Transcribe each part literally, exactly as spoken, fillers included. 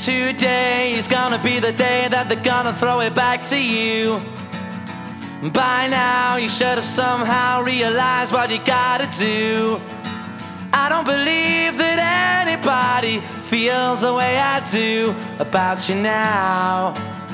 Today is gonna be the day that they're gonna throw it back to you. By now you should have somehow realized what you gotta do. I don't believe that anybody feels the way I do about you now.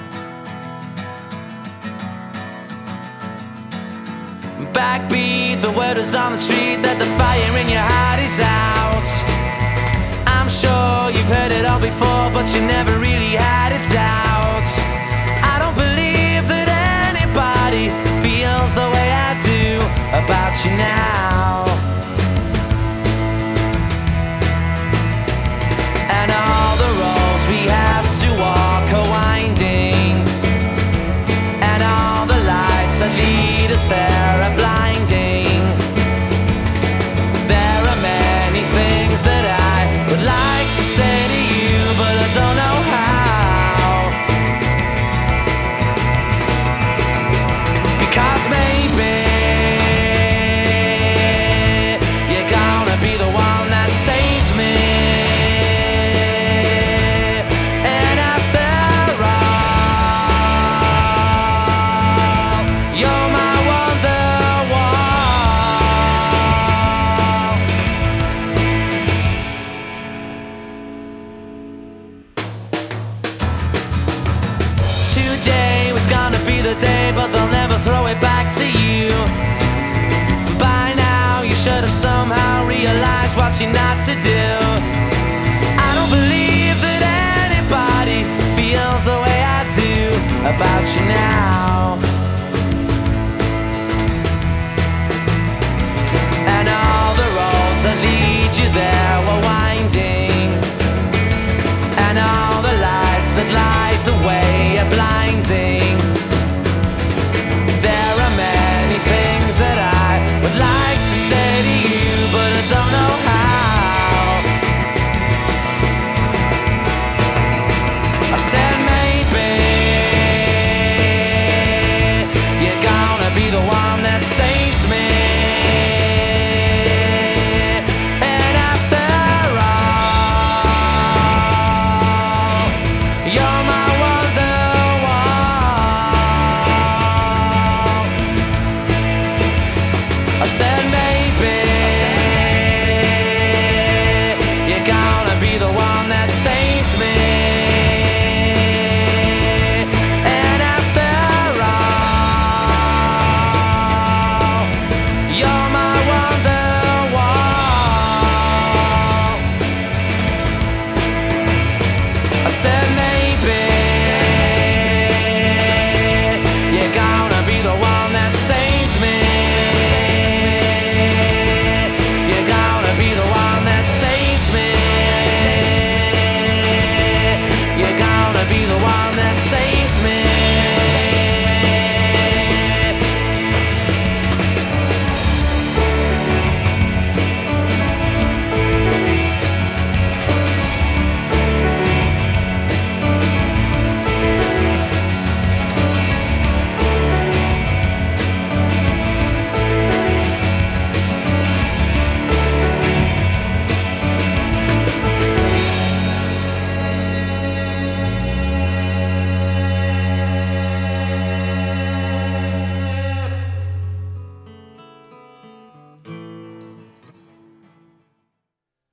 Backbeat, the word is on the street that the fire in your heart is out. I'm sure you've heard it all before, but you never really had a doubt. I don't believe that anybody feels the way I do about you now. And all the roads we have to walk are winding, and all the lights that lead us there are blinding. There are many things that I would like to say to you, but I don't know how. Because maybe you're gonna be the one that saves me. And after all, you're my Wonderwall. Today was gonna be the day, but they'll never throw it back to you. By now you should have somehow realized what you're not to do. I don't believe that anybody feels the way I do about you now. And all the roads that lead you there were winding, and all the lights that light the way are blinding. There are many things that I would like to say to you, but I don't know how. I said maybe you're gonna be the one that saves me. And after all, you're my Wonderwall. I said